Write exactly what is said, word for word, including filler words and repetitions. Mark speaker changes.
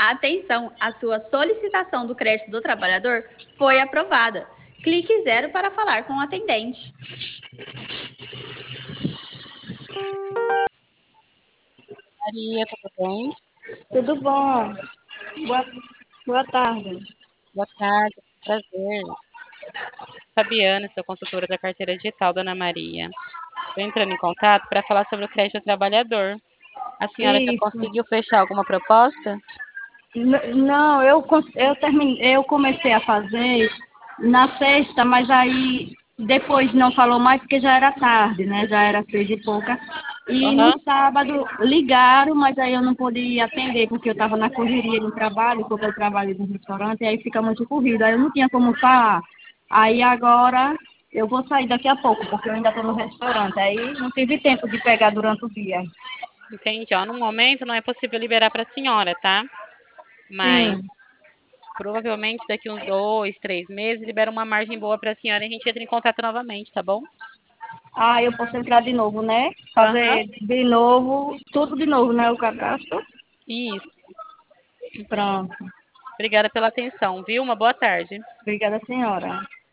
Speaker 1: Atenção, a sua solicitação do crédito do trabalhador foi aprovada. Clique zero para falar com o atendente.
Speaker 2: Maria, tudo bem?
Speaker 3: Tudo bom? Boa, boa tarde.
Speaker 2: Boa tarde, prazer. Fabiana, sou consultora da carteira digital da Ana Maria. Estou entrando em contato para falar sobre o crédito ao trabalhador. A senhora já
Speaker 3: Isso.
Speaker 2: conseguiu fechar alguma proposta?
Speaker 3: N- Não, eu, cons- eu, terminei, eu comecei a fazer na sexta, mas aí depois não falou mais porque já era tarde, né? Já era seis e pouca. E
Speaker 2: Aham.
Speaker 3: no sábado ligaram, mas aí eu não pude atender porque eu estava na correria do trabalho, porque eu trabalho no restaurante, e aí fica muito corrido. Aí eu não tinha como falar. Aí agora eu vou sair daqui a pouco, porque eu ainda estou no restaurante. Aí não tive tempo de pegar durante o dia.
Speaker 2: Entendi. Ó, no momento não é possível liberar para a senhora, tá? Mas
Speaker 3: Sim.
Speaker 2: provavelmente daqui uns dois, três meses libera uma margem boa para a senhora e a gente entra em contato novamente, tá bom?
Speaker 3: Ah, eu posso entrar de novo, né?
Speaker 2: Aham.
Speaker 3: Fazer de novo, tudo de novo, né? O cadastro.
Speaker 2: Isso.
Speaker 3: Pronto.
Speaker 2: Obrigada pela atenção, viu? Uma boa tarde.
Speaker 3: Obrigada, senhora.